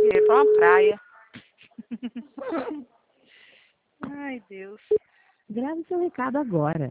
É pra uma praia. Ai, Deus. Grave seu recado agora.